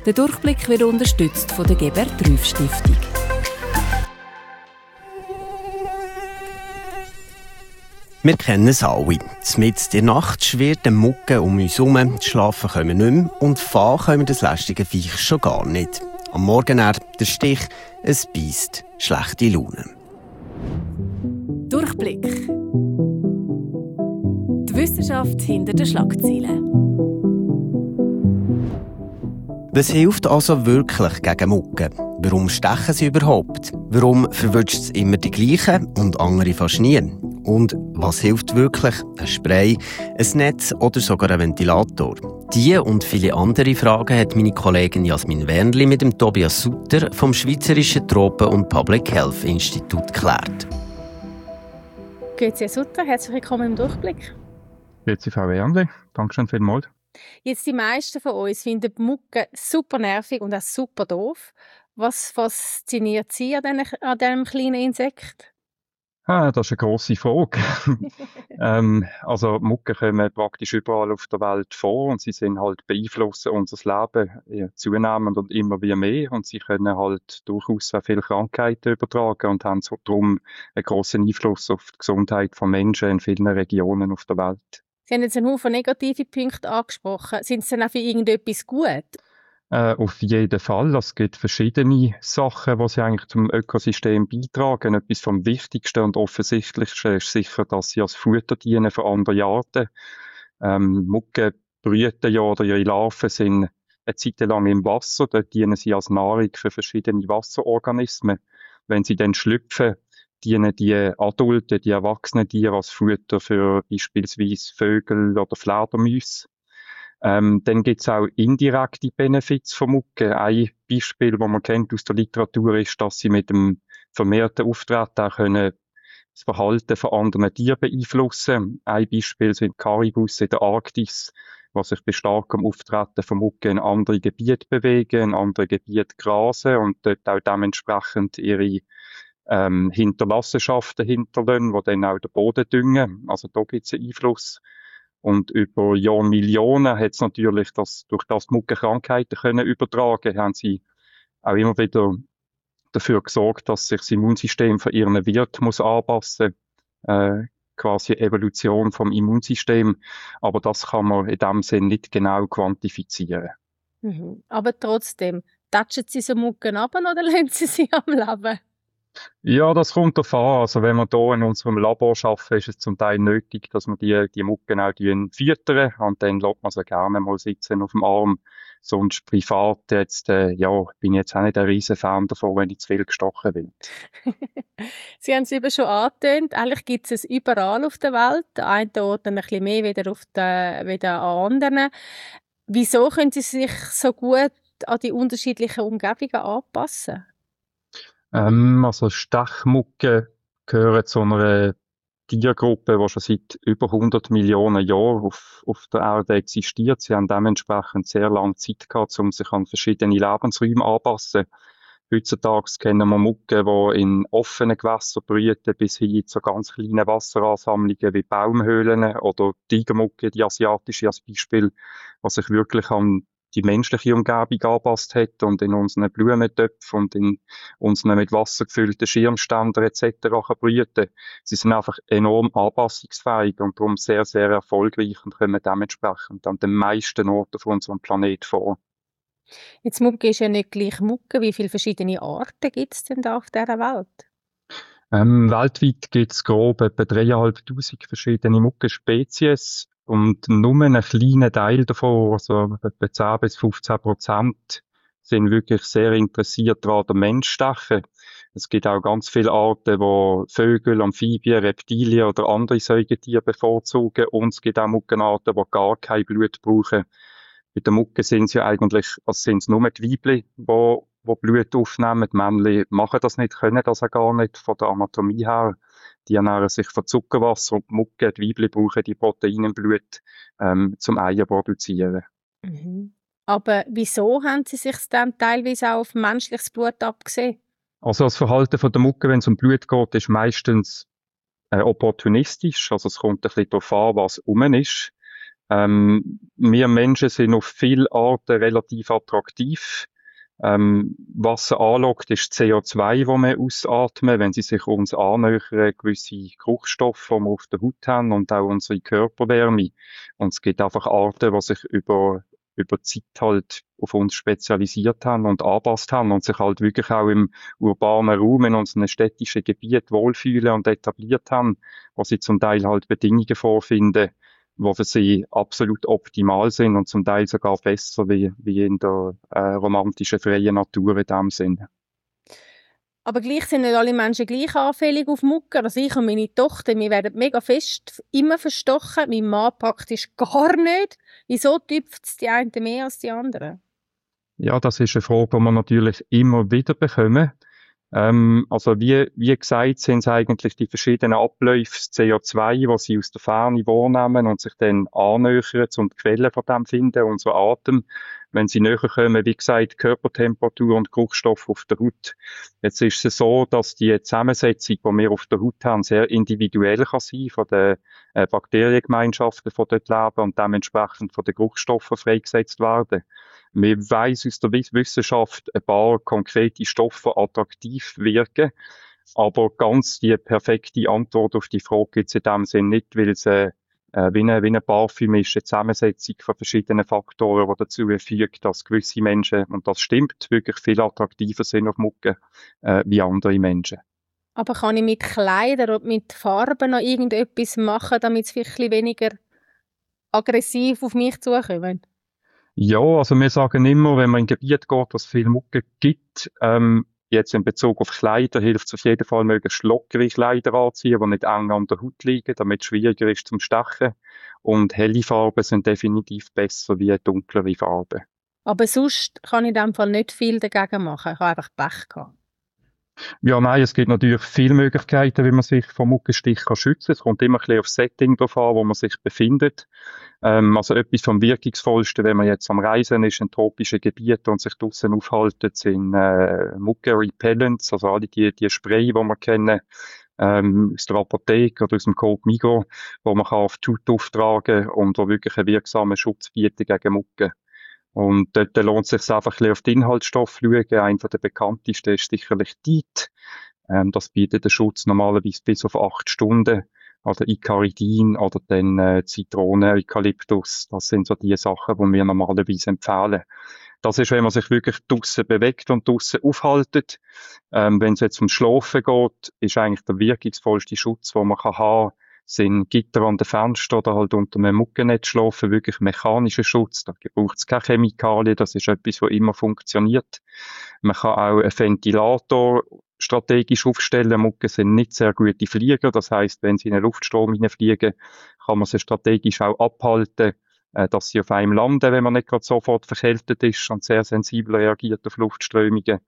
Der Durchblick wird unterstützt von der Gebert Rüff Stiftung. Wir kennen es alle. Mitten in der Nacht schwirrt eine Mucke um uns herum, schlafen können wir nicht mehr und fahren können wir das lästige Viech schon gar nicht. Am Morgen der Stich, es beisst, schlechte Laune. Durchblick. Die Wissenschaft hinter den Schlagzeilen. Was hilft also wirklich gegen Mucken? Warum stechen sie überhaupt? Warum verwünscht es immer die gleichen und andere fast nie? Und was hilft wirklich? Ein Spray, ein Netz oder sogar ein Ventilator? Diese und viele andere Fragen hat meine Kollegin Jasmin Wernli mit dem Tobias Sutter vom Schweizerischen Tropen- und Public Health Institut geklärt. Grüezi, Sutter, herzlich willkommen im Durchblick. Grüezi, Frau Wernli, danke schön vielmals. Jetzt die meisten von uns finden die Mucke super nervig und auch super doof. Was fasziniert Sie an diesem kleinen Insekt? Das ist eine grosse Frage. Also Mucken kommen praktisch überall auf der Welt vor und sie sind halt beeinflussen unser Leben zunehmend und immer wie mehr und sie können halt durchaus auch viele Krankheiten übertragen und haben so darum einen grossen Einfluss auf die Gesundheit von Menschen in vielen Regionen auf der Welt. Sie haben jetzt einen Haufen negative Punkte angesprochen. Sind sie dann auch für irgendetwas gut? Auf jeden Fall. Es gibt verschiedene Sachen, die sie eigentlich zum Ökosystem beitragen. Etwas vom Wichtigsten und Offensichtlichsten ist sicher, dass sie als Futter dienen für andere Arten. Mucken brüten ja oder ihre Larven sind eine Zeit lang im Wasser. Dort dienen sie als Nahrung für verschiedene Wasserorganismen. Wenn sie dann schlüpfen, dienen die Adulten, die erwachsenen Tiere als Futter für beispielsweise Vögel oder Fledermäuse. Dann gibt es auch indirekte Benefits von Mucken. Ein Beispiel, das man kennt aus der Literatur, ist, dass sie mit dem vermehrten Auftreten auch können das Verhalten von anderen Tieren beeinflussen. Ein Beispiel sind Karibus in der Arktis, die sich bei starkem Auftreten von Mucken in andere Gebiete bewegen, in andere Gebiete grasen und dort auch dementsprechend ihre Hinterlassenschaften hinterlassen, die dann auch den Boden düngen. Also da gibt es einen Einfluss. Und über Jahrmillionen hat es natürlich, durch das die Mucken Krankheiten können übertragen, haben sie auch immer wieder dafür gesorgt, dass sich das Immunsystem von ihren Wirt muss anpassen, quasi Evolution vom Immunsystem. Aber das kann man in dem Sinn nicht genau quantifizieren. Mhm. Aber trotzdem, touchen Sie so Mucken ab oder lassen Sie sie am Leben? Ja, das kommt darauf an. Also wenn wir hier in unserem Labor arbeiten, ist es zum Teil nötig, dass wir die Mucken auch füttern und dann lässt man sie gerne mal sitzen auf dem Arm. Sonst privat jetzt, bin ich jetzt auch nicht ein riesen Fan davon, wenn ich zu viel gestochen bin. Sie haben es eben schon angetönt. Eigentlich gibt es überall auf der Welt. An einen Ort ein bisschen mehr wieder an anderen. Wieso können Sie sich so gut an die unterschiedlichen Umgebungen anpassen? Also Stechmucken gehören zu einer Tiergruppe, die schon seit über 100 Millionen Jahren auf der Erde existiert. Sie haben dementsprechend sehr lange Zeit gehabt, um sich an verschiedene Lebensräume anzupassen. Heutzutage kennen wir Mucken, die in offenen Gewässern brüten, bis hin zu ganz kleinen Wasseransammlungen wie Baumhöhlen oder Tigermucke, die asiatische als Beispiel, was sich wirklich an die menschliche Umgebung angepasst hat und in unseren Blumentöpfen und in unseren mit Wasser gefüllten Schirmständern etc. kann brüten. Sie sind einfach enorm anpassungsfähig und darum sehr, sehr erfolgreich und kommen dementsprechend an den meisten Orten von unserem Planeten vor. Jetzt Mucke ist ja nicht gleich Mucke. Wie viele verschiedene Arten gibt es denn da auf dieser Welt? Weltweit gibt es grob etwa 3'500 verschiedene Muckenspezies. Und nur ein kleiner Teil davon, also etwa 10-15%, sind wirklich sehr interessiert daran, den Mensch zu stechen. Es gibt auch ganz viele Arten, die Vögel, Amphibien, Reptilien oder andere Säugetiere bevorzugen. Und es gibt auch Muckenarten, die gar kein Blut brauchen. Bei den Mucken sind es ja eigentlich, also sind es nur die Weibchen, die Blut aufnehmen. Die Männchen machen das nicht, können das auch gar nicht von der Anatomie her. Die ernähren sich von Zuckerwasser und die Mucken, die Weibchen brauchen die Proteine im Blut, zum Eier produzieren. Mhm. Aber wieso haben Sie sich dann teilweise auch auf menschliches Blut abgesehen? Also das Verhalten der Mucke, wenn es um Blut geht, ist meistens opportunistisch. Also es kommt ein bisschen darauf an, was rum ist. Wir Menschen sind auf viele Arten relativ attraktiv. Was sie anlockt, ist CO2, das wir ausatmen, wenn sie sich uns annähern, gewisse Geruchsstoffe, die wir auf der Haut haben und auch unsere Körperwärme. Und es gibt einfach Arten, die sich über Zeit halt auf uns spezialisiert haben und angepasst haben und sich halt wirklich auch im urbanen Raum, in unseren städtischen Gebieten wohlfühlen und etabliert haben, wo sie zum Teil halt Bedingungen vorfinden, die für sie absolut optimal sind und zum Teil sogar besser wie in der romantischen freien Natur in dem Sinne. Aber gleich sind nicht alle Menschen gleich anfällig auf Mucke. Also ich und meine Tochter, wir werden mega fest immer verstochen. Mein Mann praktisch gar nicht. Wieso tüpft es die einen mehr als die anderen? Ja, das ist eine Frage, die wir natürlich immer wieder bekommen. Also wie gesagt, sind es eigentlich die verschiedenen Abläufe, das CO2, was sie aus der Ferne wahrnehmen und sich dann annähern und die Quelle von dem finden, unser Atem. Wenn sie näher kommen, wie gesagt, Körpertemperatur und Geruchsstoffe auf der Haut. Jetzt ist es so, dass die Zusammensetzung, die wir auf der Haut haben, sehr individuell kann sein von den Bakteriengemeinschaften, die dort leben und dementsprechend von den Geruchsstoffen freigesetzt werden. Man weiss aus der Wissenschaft ein paar konkrete Stoffe attraktiv wirken, aber ganz die perfekte Antwort auf die Frage gibt es in dem Sinn nicht, weil es wie ein Parfüm ist, eine Zusammensetzung von verschiedenen Faktoren, die dazu führt, dass gewisse Menschen, und das stimmt, wirklich viel attraktiver sind auf Mucke wie andere Menschen. Aber kann ich mit Kleidern und mit Farben noch irgendetwas machen, damit es vielleicht ein bisschen weniger aggressiv auf mich zukommt? Ja, also wir sagen immer, wenn man in ein Gebiet geht, wo es viel Mucke gibt, jetzt in Bezug auf Kleider hilft es auf jeden Fall, möglichst lockere Kleider anziehen, die nicht eng an der Haut liegen, damit es schwieriger ist zum Stechen. Und helle Farben sind definitiv besser wie dunklere Farben. Aber sonst kann ich in dem Fall nicht viel dagegen machen. Ich habe einfach Pech gehabt. Ja, nein, es gibt natürlich viele Möglichkeiten, wie man sich vom Muckenstich schützen kann. Es kommt immer ein bisschen aufs Setting drauf an, wo man sich befindet. Also etwas vom Wirkungsvollsten, wenn man jetzt am Reisen ist in tropischen Gebieten und sich draussen aufhaltet, sind Mucke-Repellents, also alle die Spray, die wir kennen, aus der Apotheke oder aus dem Coop Migros, wo man auf die Haut auftragen und wo wirklich einen wirksamen Schutz bieten gegen Mucke. Und dort lohnt es sich einfach ein bisschen auf den Inhaltsstoff zu schauen. Einer der bekanntesten ist sicherlich DEET. Das bietet den Schutz normalerweise bis auf 8 Stunden. Oder Icaridin oder dann Zitrone, Eukalyptus. Das sind so die Sachen, die wir normalerweise empfehlen. Das ist, wenn man sich wirklich draussen bewegt und draussen aufhaltet. Wenn es jetzt ums Schlafen geht, ist eigentlich der wirkungsvollste Schutz, den man haben kann, sind Gitter an den Fenstern oder halt unter einem Muckennetz schlafen, wirklich mechanischer Schutz. Da braucht es keine Chemikalien, das ist etwas, was immer funktioniert. Man kann auch einen Ventilator strategisch aufstellen. Mucken sind nicht sehr gute Flieger, das heisst, wenn sie in einen Luftstrom hineinfliegen, kann man sie strategisch auch abhalten, dass sie auf einem landen, wenn man nicht gerade sofort verkältet ist und sehr sensibel reagiert auf Luftströmungen.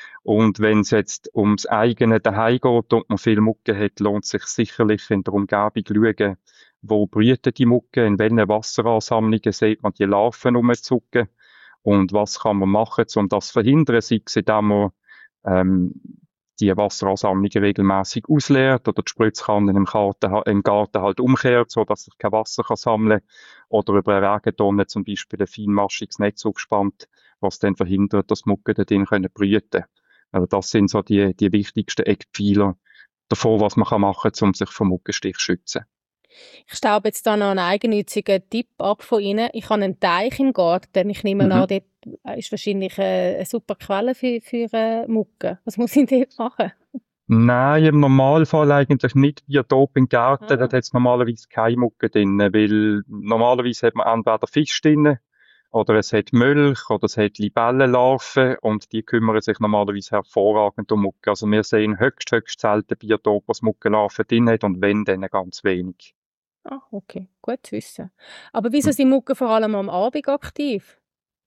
Und wenn es jetzt ums eigene Daheim geht und man viel Mucke hat, lohnt es sich sicherlich in der Umgebung schauen, wo brüten die Mucke, in welchen Wasseransammlungen sieht man die Larven rumzucken und was kann man machen, um das zu verhindern, sei es, indem man die Wasseransammlungen regelmäßig ausleert oder die Spritzkannen im Garten halt umkehrt, so dass sich kein Wasser kann sammeln oder über eine Regentonne zum Beispiel ein feinmaschiges Netz aufspannt, was dann verhindert, dass Mucke da drin brüten können. Also das sind so die wichtigsten Eckpfeiler davon, was man machen kann, um sich vom Muckenstich zu schützen. Ich staube jetzt da noch einen eigennützigen Tipp ab von Ihnen. Ich habe einen Teich im Garten. Ich nehme an, dort ist wahrscheinlich eine super Quelle für Mucke. Was muss ich dort machen? Nein, im Normalfall eigentlich nicht wie hier oben im Garten. Da hat es normalerweise keine Mucke drin, weil normalerweise hat man entweder Fisch drin, oder es hat Milch, oder es hat Libellenlarven, und die kümmern sich normalerweise hervorragend um Mucke. Also wir sehen höchst selten Biotop, was Muckenlarven drin hat, und wenn, dann ganz wenig. Ah, okay, gut zu wissen. Aber wieso sind Mucke vor allem am Abend aktiv?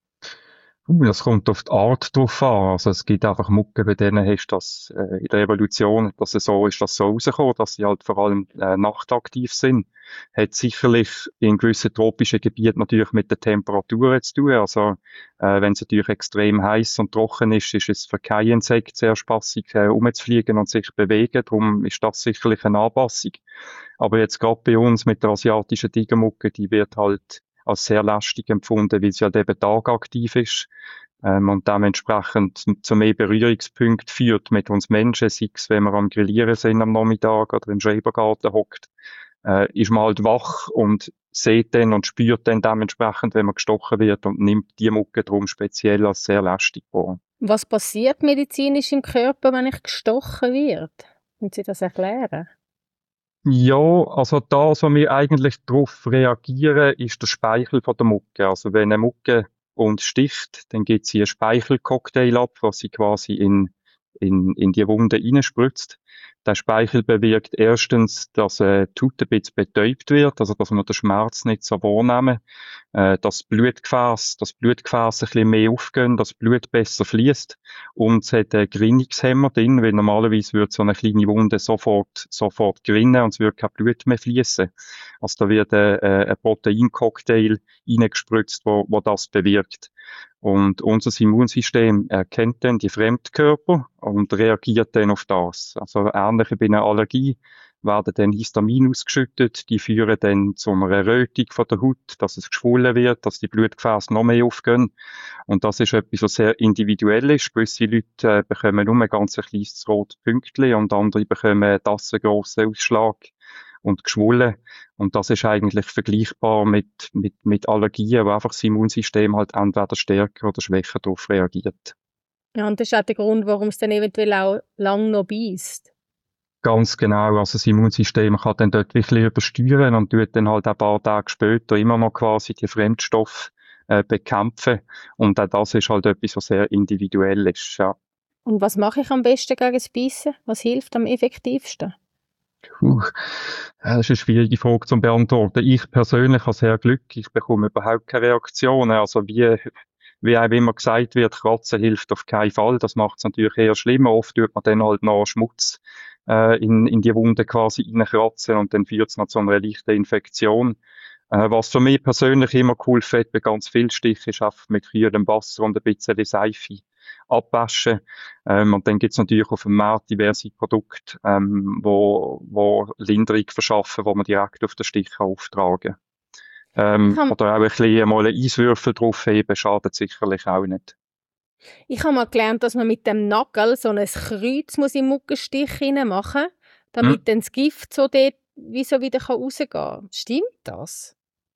Das kommt auf die Art drauf an. Also es gibt einfach Mucke, bei denen hast du das in der Evolution, dass es so ist, dass so rauskommt, dass sie halt vor allem nachtaktiv sind. Hat sicherlich in gewissen tropischen Gebieten natürlich mit den Temperaturen zu tun. Also, wenn es natürlich extrem heiß und trocken ist, ist es für kein Insekt sehr spassig, rumzufliegen und sich bewegen. Darum ist das sicherlich eine Anpassung. Aber jetzt gerade bei uns mit der asiatischen Tigermugge, die wird halt als sehr lästig empfunden, weil sie halt eben tagaktiv ist. Und dementsprechend zu mehr Berührungspunkten führt mit uns Menschen, sei es, wenn wir am Grillieren sind am Nachmittag oder im Schrebergarten hockt, ist man halt wach und sieht dann und spürt dann dementsprechend, wenn man gestochen wird und nimmt die Mugge drum speziell als sehr lästig wahr. Was passiert medizinisch im Körper, wenn ich gestochen werde? Können Sie das erklären? Ja, also das, was wir eigentlich darauf reagieren, ist der Speichel von der Mugge. Also wenn eine Mugge uns sticht, dann gibt sie einen Speichelcocktail ab, was sie quasi in die Wunde reinspritzt. Der Speichel bewirkt erstens, dass die Haut ein bisschen betäubt wird, also dass wir den Schmerz nicht so wahrnehmen, dass das Blutgefäß ein bisschen mehr aufgehen, dass das Blut besser fließt und es hat einen Gerinnungshemmer drin, weil normalerweise würde so eine kleine Wunde sofort gerinnen und es würde kein Blut mehr fließen. Also da wird ein Proteincocktail reingespritzt, wo das bewirkt. Und unser Immunsystem erkennt dann die Fremdkörper und reagiert dann auf das. Also ähnlich bei einer Allergie werden dann Histamin ausgeschüttet, die führen dann zu einer Rötung von der Haut, dass es geschwollen wird, dass die Blutgefäße noch mehr aufgehen. Und das ist etwas, was sehr individuell ist. Gewisse Leute bekommen nur ein ganz kleines rotes Pünktchen und andere bekommen das einen grossen Ausschlag und geschwollen. Und das ist eigentlich vergleichbar mit Allergien, wo einfach das Immunsystem halt entweder stärker oder schwächer darauf reagiert. Ja, und das ist auch der Grund, warum es dann eventuell auch lang noch beisst. Ganz genau. Also das Immunsystem kann dann dort wirklich übersteuern und tut dann halt ein paar Tage später immer noch quasi die Fremdstoffe bekämpfen. Und auch das ist halt etwas, was sehr individuell ist, ja. Und was mache ich am besten gegen das Beißen? Was hilft am effektivsten? Das ist eine schwierige Frage zu beantworten. Ich persönlich habe sehr Glück. Ich bekomme überhaupt keine Reaktionen. Also wie auch immer gesagt wird, Kratzen hilft auf keinen Fall. Das macht es natürlich eher schlimmer. Oft tut man dann halt noch Schmutz in die Wunde quasi reinkratzen und dann führt es noch zu einer leichten Infektion. Was für mich persönlich immer geholfen hat bei ganz vielen Stichen, ist einfach mit kühlem Wasser und ein bisschen Seife abwaschen. Und dann gibt es natürlich auf dem Markt diverse Produkte, wo Linderung verschaffen, wo man direkt auf den Stich auftragen kann. Oder auch ein bisschen mal einen Eiswürfel draufheben, schadet sicherlich auch nicht. Ich habe mal gelernt, dass man mit dem Nagel so ein Kreuz muss im Muggenstich machen muss, damit dann das Gift so dort wie so wieder rausgehen kann. Stimmt das?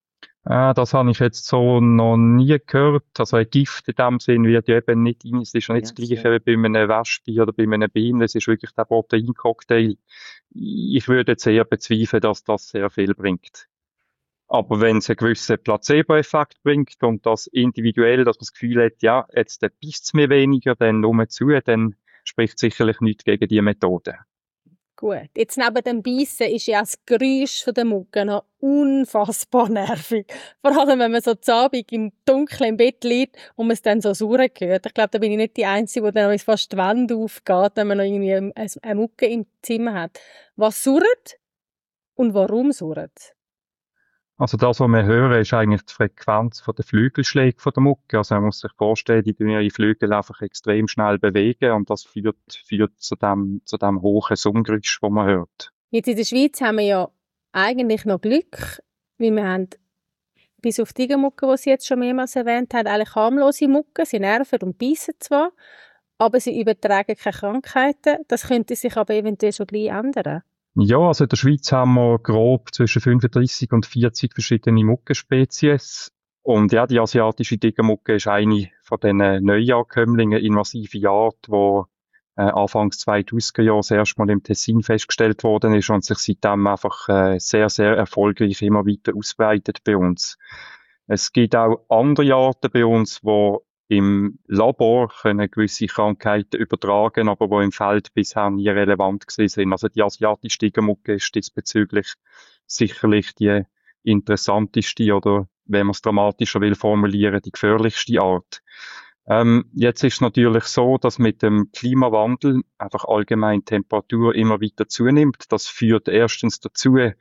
Das habe ich jetzt so noch nie gehört. Also ein Gift in dem Sinn wird ja eben nicht rein. Es ist ja nicht das Gleiche wie bei einem Wespe oder bei einem Bienen. Es ist wirklich der Proteincocktail. Ich würde jetzt eher bezweifeln, dass das sehr viel bringt. Aber wenn es einen gewissen Placebo-Effekt bringt und das individuell, dass man das Gefühl hat, ja, jetzt beißt es mir weniger, dann nur zu, dann spricht sicherlich nichts gegen diese Methode. Gut, jetzt neben dem Beißen ist ja das Geräusch der Mugge noch unfassbar nervig. Vor allem, wenn man so Abend im Dunkeln im Bett liegt und man es dann so surren hört. Ich glaube, da bin ich nicht die Einzige, die dann fast die Wände aufgeht, wenn man noch irgendwie eine Mugge im Zimmer hat. Was surrt und warum surrt? Also das, was wir hören, ist eigentlich die Frequenz von der Flügelschläge von der Mugge. Also man muss sich vorstellen, die tun ihre Flügel einfach extrem schnell bewegen und das führt zu dem hohen Summgeräusch, das man hört. Jetzt in der Schweiz haben wir ja eigentlich noch Glück, weil wir haben bis auf die Tigermugge, die Sie jetzt schon mehrmals erwähnt haben, eigentlich harmlose Muggen. Sie nerven und beißen zwar, aber sie übertragen keine Krankheiten. Das könnte sich aber eventuell schon gleich ändern. Ja, also in der Schweiz haben wir grob zwischen 35 und 40 verschiedene Muggenspezies. Und ja, die asiatische Tigermugge ist eine von diesen Neuankömmlingen, invasive Art, die Anfangs 2000er Jahre das erste Mal im Tessin festgestellt worden ist und sich seitdem einfach sehr, sehr erfolgreich immer weiter ausbreitet bei uns. Es gibt auch andere Arten bei uns, die im Labor können gewisse Krankheiten übertragen, aber die im Feld bisher nie relevant gewesen sind. Also die asiatische Tigermugge ist diesbezüglich sicherlich die interessanteste oder, wenn man es dramatischer will formulieren, die gefährlichste Art. Jetzt ist es natürlich so, dass mit dem Klimawandel einfach allgemein die Temperatur immer weiter zunimmt. Das führt erstens dazu,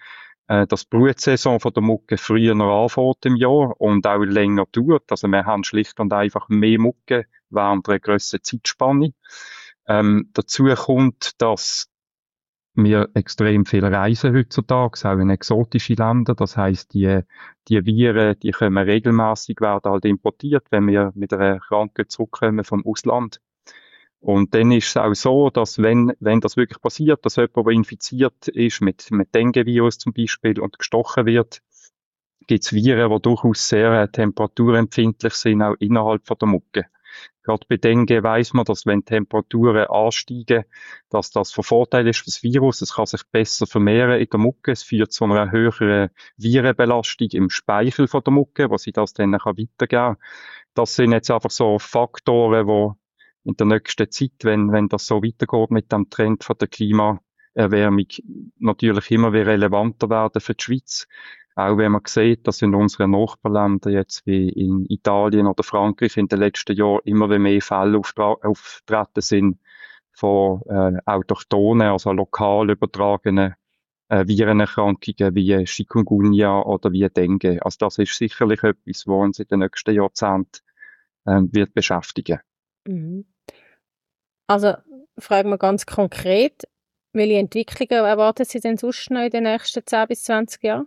dass die Brutsaison von der Mucke früher anfängt im Jahr und auch länger dauert. Also wir haben schlicht und einfach mehr Mucke während einer grösseren Zeitspanne. Dazu kommt, dass wir extrem viel reisen heutzutage, auch in exotische Länder. Das heisst, die Viren, die kommen regelmäßig, werden halt importiert, wenn wir mit einer Krankheit zurückkommen vom Ausland. Und dann ist es auch so, dass wenn das wirklich passiert, dass jemand, der infiziert ist mit Dengue-Virus zum Beispiel und gestochen wird, gibt es Viren, die durchaus sehr temperaturempfindlich sind, auch innerhalb von der Mucke. Gerade bei Dengue weiss man, dass wenn Temperaturen ansteigen, dass das von Vorteil ist für das Virus. Es kann sich besser vermehren in der Mucke. Es führt zu einer höheren Virenbelastung im Speichel von der Mucke, wo sie das dann weitergeben kann. Das sind jetzt einfach so Faktoren, die in der nächsten Zeit, wenn das so weitergeht mit dem Trend von der Klimaerwärmung, natürlich immer wieder relevanter werden für die Schweiz. Auch wenn man sieht, dass in unseren Nachbarländern jetzt wie in Italien oder Frankreich in den letzten Jahren immer mehr Fälle auftreten sind von autochthonen, also lokal übertragenen Virenerkrankungen wie Chikungunya oder wie Dengue. Also das ist sicherlich etwas, was uns in den nächsten Jahrzehnten wird beschäftigen. Mhm. Also fragen wir ganz konkret, welche Entwicklungen erwarten Sie denn sonst noch in den nächsten 10 bis 20 Jahren?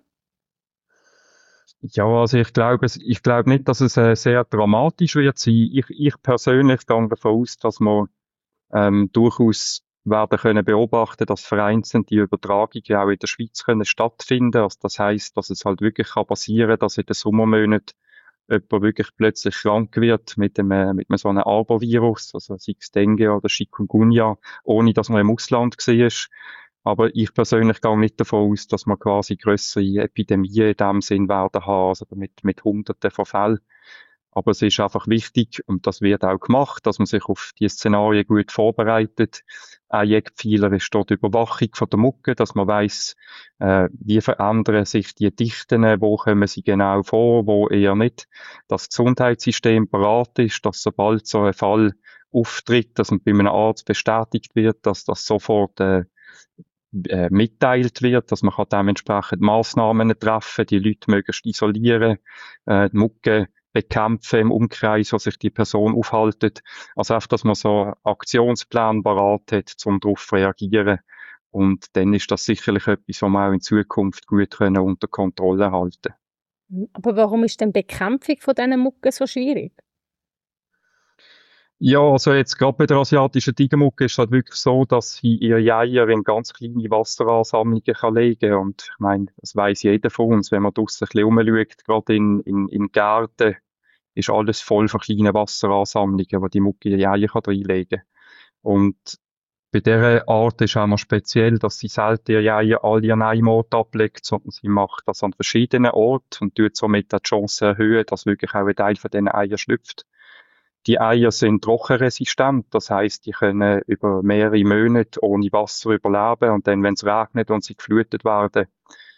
Ja, also ich glaube nicht, dass es sehr dramatisch wird sein. Ich persönlich gehe davon aus, dass wir durchaus werden können beobachten, dass vereinzelt die Übertragungen auch in der Schweiz können stattfinden. Also das heisst, dass es halt wirklich passieren kann, dass in den Sommermonaten jemand wirklich plötzlich krank wird mit so einem Arbovirus, also sei es Dengue oder Chikungunya, ohne dass man im Ausland war. Aber ich persönlich gehe nicht davon aus, dass wir quasi grössere Epidemien in dem Sinn werden haben, also mit Hunderten von Fällen. Aber es ist einfach wichtig, und das wird auch gemacht, dass man sich auf die Szenarien gut vorbereitet. Ein Eckpfeiler ist dort die Überwachung von der Mucke, dass man weiss, wie verändern sich die Dichten, wo kommen sie genau vor, wo eher nicht. Das Gesundheitssystem parat ist, dass sobald so ein Fall auftritt, dass man bei einem Arzt bestätigt wird, dass das sofort mitteilt wird, dass man kann dementsprechend Massnahmen treffen, die Leute möglichst isolieren, die Mucke bekämpfen im Umkreis, wo sich die Person aufhaltet. Also einfach, dass man so einen Aktionsplan parat hat, um darauf zu reagieren. Und dann ist das sicherlich etwas, was wir auch in Zukunft gut unter Kontrolle halten können. Aber warum ist denn die Bekämpfung von diesen Mucken so schwierig? Ja, also jetzt gerade bei der asiatischen Tigermucke ist es halt wirklich so, dass sie ihre Eier in ganz kleine Wasseransammlungen legen kann. Und ich meine, das weiss jeder von uns, wenn man draussen ein bisschen rumschaut, gerade in Gärten, ist alles voll von kleinen Wasseransammlungen, wo die Mucke ihre Eier reinlegen kann. Und bei dieser Art ist auch noch speziell, dass sie selten ihre Eier alle an einem Ort ablegt, sondern sie macht das an verschiedenen Orten und tut somit die Chance erhöhen, dass wirklich auch ein Teil von diesen Eiern schlüpft. Die Eier sind trockenresistent, das heisst, die können über mehrere Monate ohne Wasser überleben und dann, wenn es regnet und sie geflutet werden,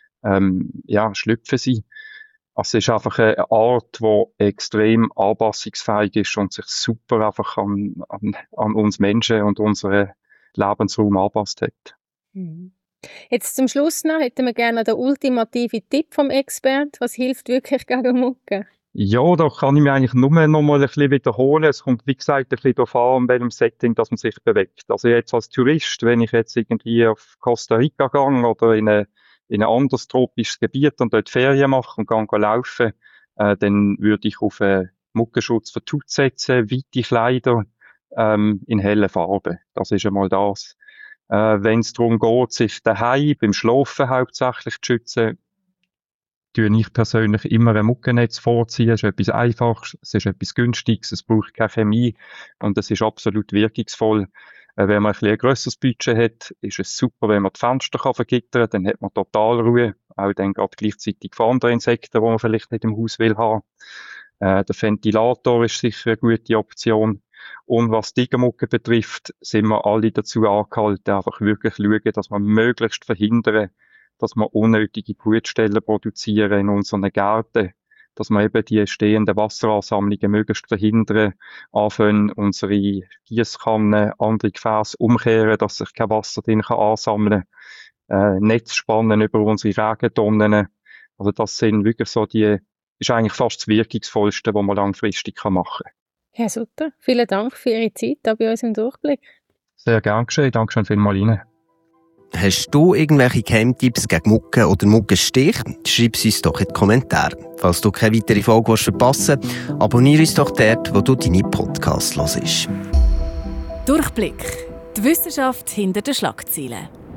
schlüpfen sie. Also es ist einfach eine Art, die extrem anpassungsfähig ist und sich super einfach an uns Menschen und unseren Lebensraum angepasst hat. Jetzt zum Schluss noch hätten wir gerne den ultimativen Tipp vom Experten. Was hilft wirklich gegen Mucke? Ja, da kann ich mich eigentlich nur noch mal ein bisschen wiederholen. Es kommt, wie gesagt, ein bisschen darauf an, in welchem Setting, dass man sich bewegt. Also jetzt als Tourist, wenn ich jetzt irgendwie auf Costa Rica gehe oder in ein anderes tropisches Gebiet und dort Ferien mache und gehe laufen, dann würde ich auf einen Muckenschutz für die Haut setzen, weite Kleider in hellen Farben. Das ist einmal das. Wenn es darum geht, sich daheim beim Schlafen hauptsächlich zu schützen, tue ich persönlich immer ein Muckennetz vorziehen. Es ist etwas Einfaches, es ist etwas Günstiges, es braucht keine Chemie und es ist absolut wirkungsvoll. Wenn man ein grösseres Budget hat, ist es super, wenn man die Fenster vergittern kann, dann hat man total Ruhe. Auch dann geht gleichzeitig für andere Insekten, die man vielleicht nicht im Haus will haben. Der Ventilator ist sicher eine gute Option. Und was die Tigermucke betrifft, sind wir alle dazu angehalten, einfach wirklich schauen, dass wir möglichst verhindern, dass wir unnötige Brutstellen produzieren in unseren Gärten, dass wir eben die stehenden Wasseransammlungen möglichst verhindern, anfangen unsere Giesskannen, andere Gefäße umkehren, dass sich kein Wasser drin ansammeln kann. Netz spannen über unsere Regentonnen. Also das sind wirklich so ist eigentlich fast das Wirkungsvollste, was man langfristig machen kann. Herr Sutter, vielen Dank für Ihre Zeit hier bei uns im Durchblick. Sehr gern geschehen. Dankeschön vielmals Ihnen. Hast du irgendwelche Geheimtipps gegen Muggen oder Muggenstich? Schreib es uns doch in die Kommentare. Falls du keine weitere Folge verpassen willst, abonniere uns doch dort, wo du deine Podcasts hörst. Durchblick. Die Wissenschaft hinter den Schlagzeilen.